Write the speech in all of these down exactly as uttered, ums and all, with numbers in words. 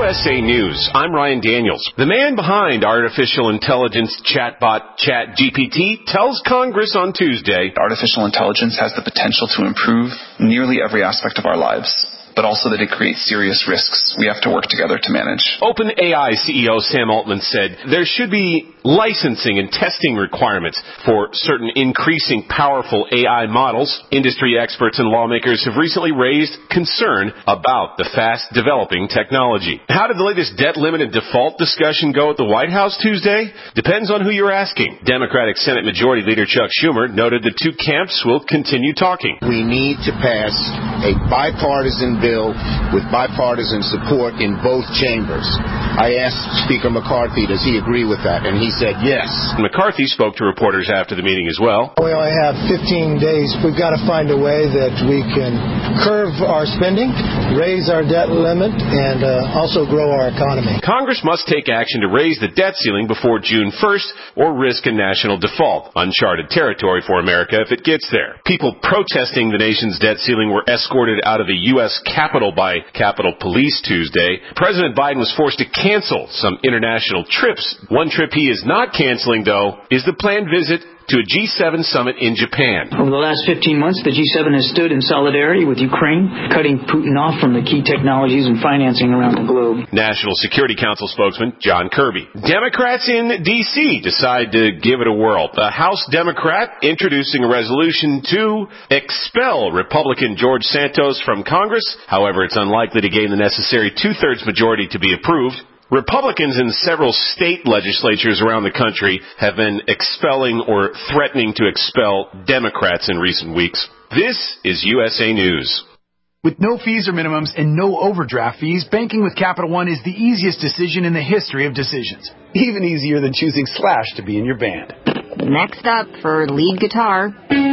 S A News, I'm Ryan Daniels. The man behind artificial intelligence chatbot ChatGPT tells Congress on Tuesday, artificial intelligence has the potential to improve nearly every aspect of our lives, but also that it creates serious risks we have to work together to manage. OpenAI C E O Sam Altman said there should be licensing and testing requirements for certain increasing powerful A I models. Industry experts and lawmakers have recently raised concern about the fast-developing technology. How did the latest debt limit and default discussion go at the White House Tuesday? Depends on who you're asking. Democratic Senate Majority Leader Chuck Schumer noted the two camps will continue talking. We need to pass a bipartisan bill with bipartisan support in both chambers. I asked Speaker McCarthy, does he agree with that? And he said yes. McCarthy spoke to reporters after the meeting as well. We only have fifteen days. We've got to find a way that we can curb our spending, raise our debt limit, and uh, also grow our economy. Congress must take action to raise the debt ceiling before June first or risk a national default. Uncharted territory for America if it gets there. People protesting the nation's debt ceiling were escorted out of the U S Capitol by Capitol Police Tuesday. President Biden was forced to cancel some international trips. One trip he is not canceling, though, is the planned visit to a G seven summit in Japan. Over the last fifteen months, the G seven has stood in solidarity with Ukraine, cutting Putin off from the key technologies and financing around the globe. National Security Council spokesman John Kirby. Democrats in D C decide to give it a whirl. A House Democrat introducing a resolution to expel Republican George Santos from Congress. However, it's unlikely to gain the necessary two-thirds majority to be approved. Republicans in several state legislatures around the country have been expelling or threatening to expel Democrats in recent weeks. This is U S A News. With no fees or minimums and no overdraft fees, banking with Capital One is the easiest decision in the history of decisions. Even easier than choosing Slash to be in your band. Next up for lead guitar.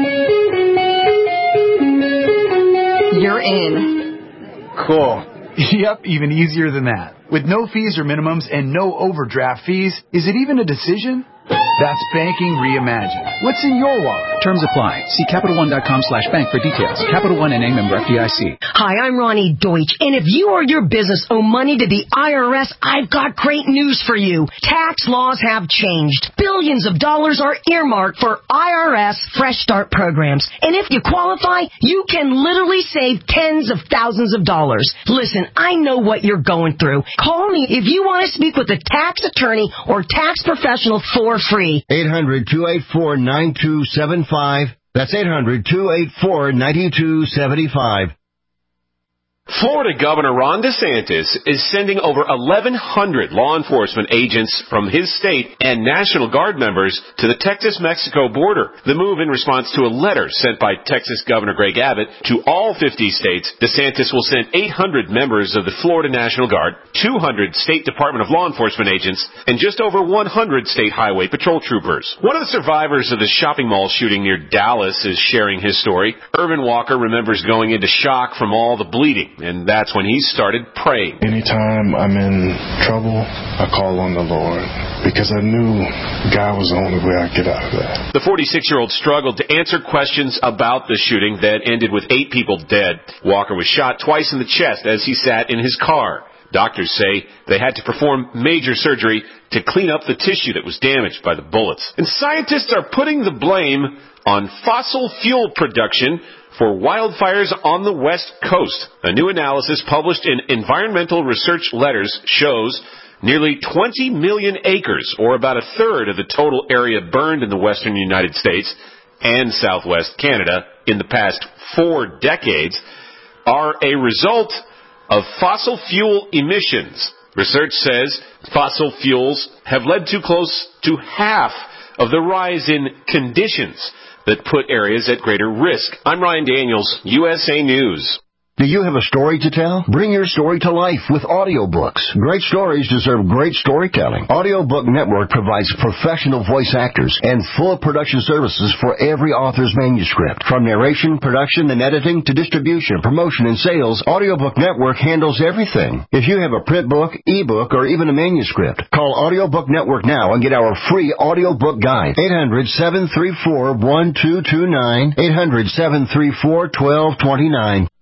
You're in. Cool. Yep, even easier than that. With no fees or minimums and no overdraft fees, is it even a decision? That's banking reimagined. What's in your wallet? Terms apply. See Capital One dot com slash bank for details. Capital One N A member F D I C. Hi, I'm Ronnie Deutsch, and if you or your business owe money to the I R S, I've got great news for you. Tax laws have changed. Billions of dollars are earmarked for I R S Fresh Start programs. And if you qualify, you can literally save tens of thousands of dollars. Listen, I know what you're going through. Call me if you want to speak with a tax attorney or tax professional for free. eight hundred, two eight four, nine two seven five. That's eight hundred, two eight four, nine two seven five. Florida Governor Ron DeSantis is sending over eleven hundred law enforcement agents from his state and National Guard members to the Texas-Mexico border. The move in response to a letter sent by Texas Governor Greg Abbott to all fifty states. DeSantis will send eight hundred members of the Florida National Guard, two hundred State Department of Law Enforcement agents, and just over one hundred State Highway Patrol troopers. One of the survivors of the shopping mall shooting near Dallas is sharing his story. Irvin Walker remembers going into shock from all the bleeding, and that's when he started praying. Anytime I'm in trouble, I call on the Lord, because I knew God was the only way I'd get out of that. The forty-six-year-old struggled to answer questions about the shooting that ended with eight people dead. Walker was shot twice in the chest as he sat in his car. Doctors say they had to perform major surgery to clean up the tissue that was damaged by the bullets. And scientists are putting the blame on fossil fuel production for wildfires on the West Coast. A new analysis published in Environmental Research Letters shows nearly twenty million acres, or about a third of the total area burned in the western United States and southwest Canada in the past four decades, are a result of fossil fuel emissions. Research says fossil fuels have led to close to half of the rise in conditions that put areas at greater risk. I'm Ryan Daniels, U S A News. Do you have a story to tell? Bring your story to life with audiobooks. Great stories deserve great storytelling. Audiobook Network provides professional voice actors and full production services for every author's manuscript. From narration, production, and editing to distribution, promotion, and sales, Audiobook Network handles everything. If you have a print book, ebook, or even a manuscript, call Audiobook Network now and get our free audiobook guide. eight hundred, seven three four, one two two nine, eight hundred, seven three four, one two two nine.